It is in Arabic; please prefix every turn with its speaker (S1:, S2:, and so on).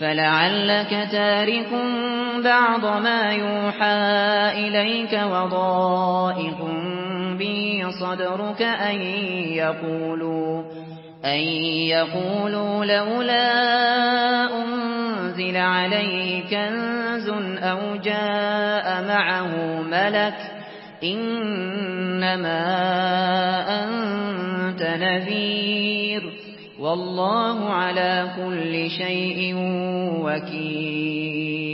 S1: فلعلك تارك بعض ما يوحى إليك وضائق به صدرك أن يقولوا لولا أنزل عليه كنز أو جاء معه ملك إنما أنت نذير والله على كل شيء وكيل.